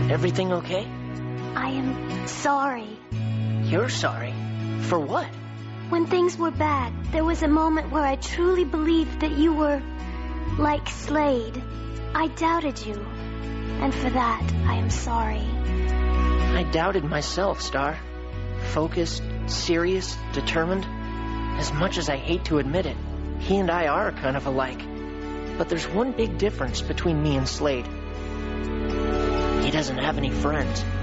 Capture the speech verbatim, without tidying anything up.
Everything okay? I am sorry. You're sorry? For what? When things were bad, there was a moment where I truly believed that you were like Slade. I doubted you, and for that, I am sorry. I doubted myself, Star. Focused, serious, determined. As much as I hate to admit it, he and I are kind of alike. But there's one big difference between me and Slade. He doesn't have any friends.